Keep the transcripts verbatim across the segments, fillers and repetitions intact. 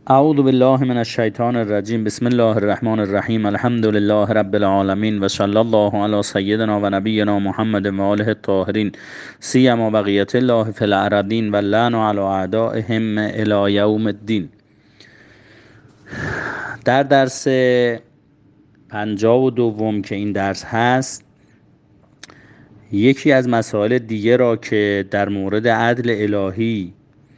اعوذ بالله من الشیطان الرجیم. بسم الله الرحمن الرحیم. الحمد لله رب العالمین و صلی الله علی سیدنا و نبینا محمد و آله الطاهرین سیما بقیت الله فی الارضین و لعن علی اعدائهم الی یوم الدین. در درس پنجاه و دوم که این درس هست، یکی از مسائل دیگه را که در مورد عدل الهی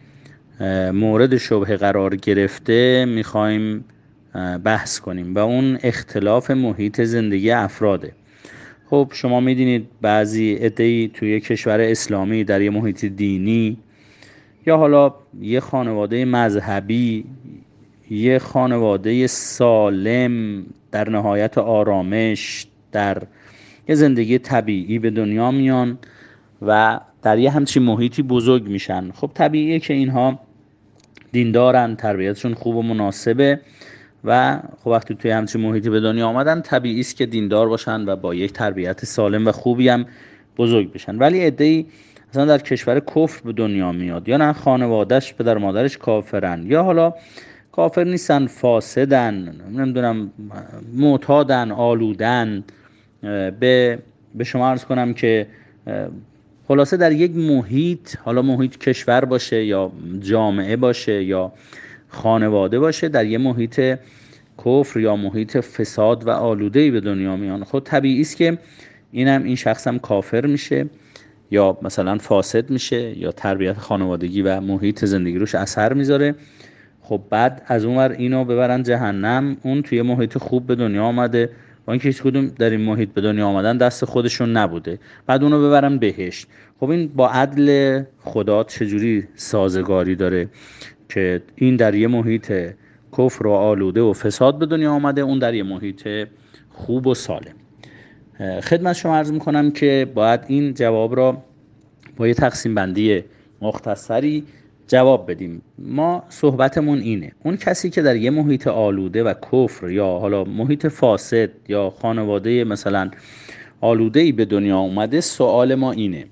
مورد شبهه قرار گرفته میخوایم بحث کنیم و اون اختلاف محیط زندگی افراده. خب شما میدونید بعضی عده‌ای توی کشور اسلامی در یه محیط دینی یا حالا یه خانواده مذهبی، یه خانواده سالم در نهایت آرامش، در یه زندگی طبیعی به دنیا میان و در یه همچین محیطی بزرگ میشن. خب طبیعیه که اینها دیندارن، تربیتشون خوب و مناسبه و خب وقتی توی همچین محیطی به دنیا آمدن طبیعی است که دیندار باشن و با یک تربیت سالم و خوبی هم بزرگ بشن. ولی عده‌ای مثلا در کشور کفر به دنیا میاد، یا نه خانواده‌اش پدر مادرش کافرن، یا حالا کافر نیستن، فاسدن، نمیدونم معتادن، آلودن. به به شما عرض کنم که خلاصه در یک محیط، حالا محیط کشور باشه یا جامعه باشه یا خانواده باشه، در یک محیط کفر یا محیط فساد و آلوده‌ای به دنیا میان. خود طبیعی است که اینم این شخص هم کافر میشه یا مثلا فاسد میشه یا تربیت خانوادگی و محیط زندگی روش اثر میذاره. خب بعد از اونور اینو ببرن جهنم، اون توی محیط خوب به دنیا آمده با اینکه هیچ کدوم در این محیط به دنیا آمدن دست خودشون نبوده، بعد اونو ببرن بهشت. خب این با عدل خدا چجوری سازگاری داره که این در یه محیط کفر و آلوده و فساد به دنیا آمده، اون در یه محیط خوب و سالم؟ خدمت شما عرض میکنم که باید این جواب را با یه تقسیم بندی مختصری جواب بدیم. ما صحبتمون اینه: اون کسی که در یه محیط آلوده و کفر یا حالا محیط فاسد یا خانواده مثلا آلوده‌ای به دنیا اومده، سوال ما اینه: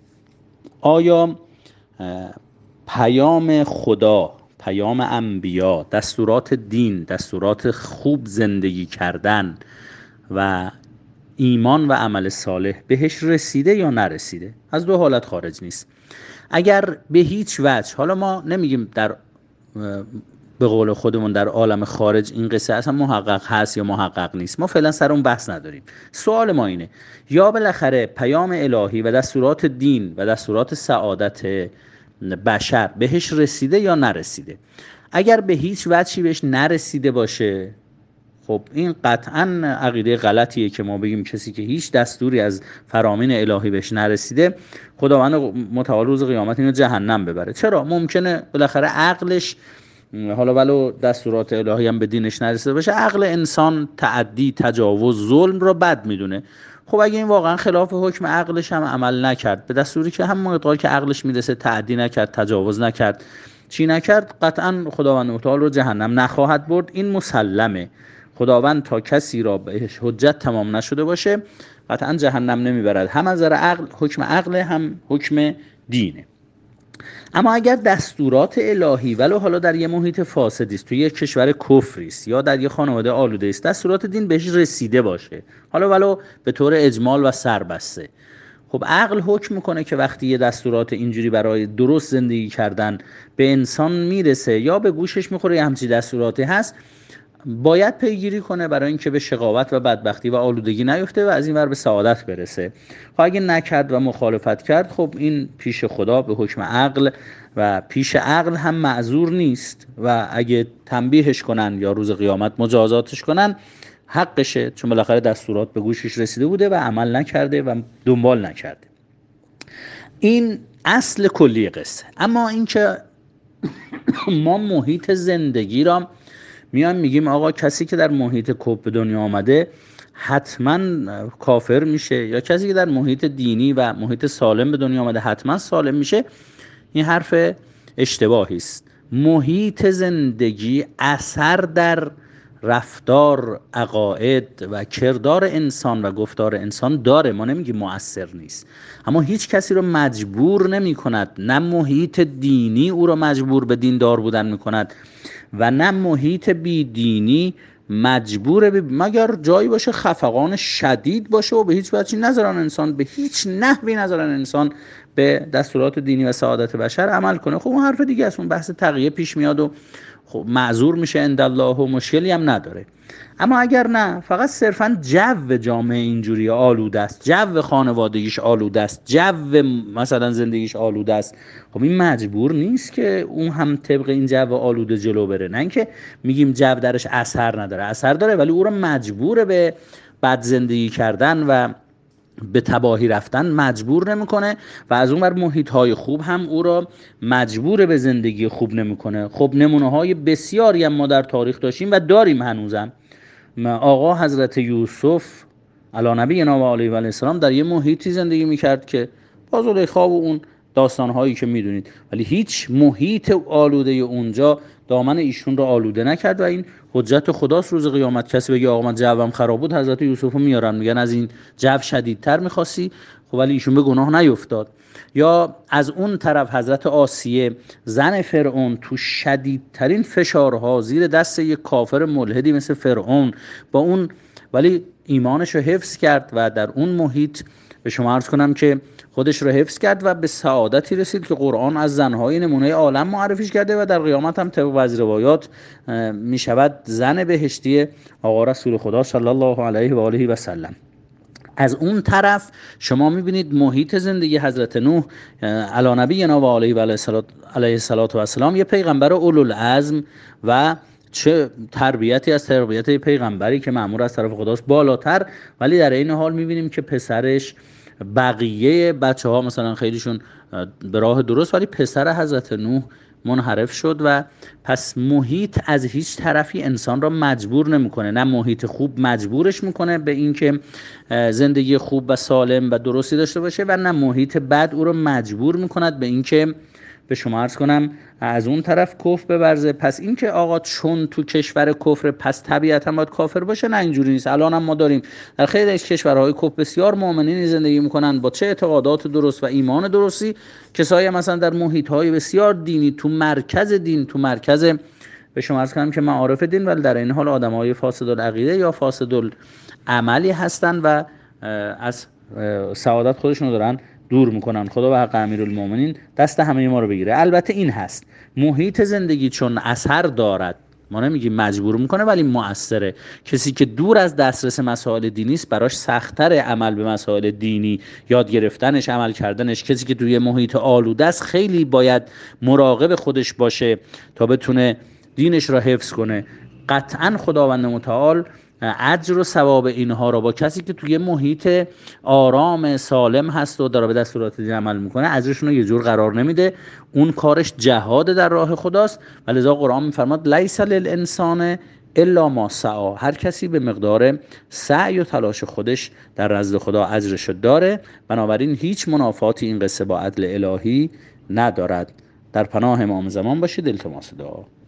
آیا پیام خدا، پیام انبیا، دستورات دین، دستورات خوب زندگی کردن و ایمان و عمل صالح بهش رسیده یا نرسیده؟ از دو حالت خارج نیست. اگر به هیچ وجه، حالا ما نمیگیم در به قول خودمون در عالم خارج این قصه اصلا محقق هست یا محقق نیست، ما فعلا سر اون بحث نداریم. سوال ما اینه: یا بالاخره پیام الهی و دستورات دین و دستورات سعادت بشر بهش رسیده یا نرسیده؟ اگر به هیچ وجهی بهش نرسیده باشه، خب این قطعاً عقیده غلطیه که ما بگیم کسی که هیچ دستوری از فرامین الهی بهش نرسیده خداوند متعال روز قیامت اینو جهنم ببره. چرا؟ ممکنه بالاخره عقلش، حالا ولو دستورات الهی هم به دینش نرسیده باشه، عقل انسان تعدی، تجاوز، ظلم رو بد میدونه. خب اگه این واقعا خلاف حکم عقلش هم عمل نکرد، به دستوری که هم مقدار که عقلش میرسه تعدی نکرد، تجاوز نکرد، چی نکرد، قطعاً خداوند متعال رو جهنم نخواهد برد. این مسلمه. خداوند تا کسی را بهش حجت تمام نشده باشه قطعا جهنم نمیبرد، هم از نظر عقل، حکم عقل، هم حکم دینه. اما اگر دستورات الهی ولو حالا در یه محیط فاسدی است، توی یه کشور کفری است یا در یه خانواده آلوده است، دستورات دین بهش رسیده باشه، حالا ولو به طور اجمال و سربسته، خب عقل حکم میکنه که وقتی یه دستورات اینجوری برای درست زندگی کردن به انسان میرسه یا به گوشش میخوره یه همچین دستوراتی هست، باید پیگیری کنه برای اینکه به شقاوت و بدبختی و آلودگی نیفته و از این ور به سعادت برسه. خب اگه نکرد و مخالفت کرد، خب این پیش خدا به حکم عقل و پیش عقل هم معذور نیست و اگه تنبیهش کنن یا روز قیامت مجازاتش کنن حقشه، چون بالاخره دستورات به گوشش رسیده بوده و عمل نکرده و دنبال نکرده. این اصل کلی قصه. اما اینکه ما محیط زندگی را میان میگیم آقا کسی که در محیط کفر به دنیا آمده حتما کافر میشه، یا کسی که در محیط دینی و محیط سالم به دنیا آمده حتما سالم میشه، این حرف اشتباهی است. محیط زندگی اثر در رفتار، عقاید و کردار انسان و گفتار انسان داره، ما نمیگیم مؤثر نیست، اما هیچ کسی رو مجبور نمی کند، نه محیط دینی او رو مجبور به دیندار بودن می کند و نه محیط بیدینی مجبوره ب... مگر جایی باشه خفقان شدید باشه و به هیچ وجهی نذارن انسان، به هیچ نحوی نذارن انسان به دستورات دینی و سعادت بشر عمل کنه. خب اون حرف دیگه است، اون بحث تقیه پیش میاد و خب معذور میشه عندالله و مشکلی هم نداره. اما اگر نه، فقط صرفا جو جامعه اینجوری آلوده است، جو خانوادگیش آلوده است، جو مثلا زندگیش آلوده است، خب این مجبور نیست که اون هم طبق این جو آلوده جلو بره. نه اینکه میگیم جو درش اثر نداره، اثر داره، ولی او رو مجبور به بد زندگی کردن و به تباهی رفتن مجبور نمیکنه و از اون بر محیط های خوب هم او را مجبور به زندگی خوب نمیکنه. خب نمونه های بسیاری هم ما در تاریخ داشتیم و داریم هنوزم. آقا حضرت یوسف علی نبینا و علیه السلام در یه محیطی زندگی میکرد که با زلیخا و اون داستانهایی که میدونید، ولی هیچ محیط آلوده اونجا دامن ایشون رو آلوده نکرد و این حجت خداست روز قیامت. کسی بگه آقا من جوم خراب بود، حضرت یوسف رو میارن میگن از این جو شدیدتر میخواستی، خب ولی ایشون به گناه نیفتاد. یا از اون طرف حضرت آسیه زن فرعون تو شدیدترین فشارها زیر دست یک کافر ملحدی مثل فرعون با اون، ولی ایمانش رو حفظ کرد و در اون محیط به شما عرض کنم که خودش رو حفظ کرد و به سعادتی رسید که قرآن از زنهای نمونه عالم معرفیش کرده و در قیامت هم طبق بعضی روایات می شود زن بهشتی آقا رسول خدا صلی الله علیه و آله و سلم. از اون طرف شما میبینید محیط زندگی حضرت نوح علی نبینا و علیه و علیه السلام یه پیغمبر اولوالعزم و چه تربیتی از تربیت پیغمبری که مأمور از طرف خداست بالاتر، ولی در این حال میبینیم که پسرش بقیه بچه ها مثلا خیلیشون به راه درست، ولی پسر حضرت نوح منحرف شد. و پس محیط از هیچ طرفی انسان را مجبور نمیکنه، نه محیط خوب مجبورش میکنه به اینکه زندگی خوب و سالم و درستی داشته باشه و نه محیط بد او رو مجبور میکند به اینکه به شما عرض کنم از اون طرف کفر بورزه. پس این که آقا چون تو کشور کفر پس طبیعتا باید کافر باشه، نه اینجوری نیست. الان هم ما داریم در خیلی از کشورهای کفر بسیار مؤمنین زندگی میکنن با چه اعتقادات درست و ایمان درستی، کسایی مثلا در محیطهای بسیار دینی تو مرکز دین، تو مرکز به شما عرض کنم که معارف دین، ولی در این حال آدمای فاسد العقیده یا فاسد العملی هستن و از سعادت خودشون دارن دور میکنن. خدا و حق امیرالمومنین دست همه ما رو بگیره. البته این هست، محیط زندگی چون اثر دارد، ما نمیگیم مجبور میکنه ولی مؤثره. کسی که دور از دسترس مسائل دینی است براش سخت‌تر عمل به مسائل دینی، یاد گرفتنش، عمل کردنش. کسی که توی محیط آلوده است خیلی باید مراقب خودش باشه تا بتونه دینش را حفظ کنه. قطعا خداوند متعال اجر و ثواب اینها را با کسی که توی محیط آرام سالم هست و داره به دستورات دین عمل میکنه اجرشون رو یه جور قرار نمیده. اون کارش جهاد در راه خداست و لذا قرآن میفرماد لیس للانسان الا ما سعی. هر کسی به مقدار سعی و تلاش خودش در نزد خدا اجرش داره، بنابراین هیچ منافاتی این قصه با عدل الهی ندارد. در پناه امام زمان باشید. التماس دعا.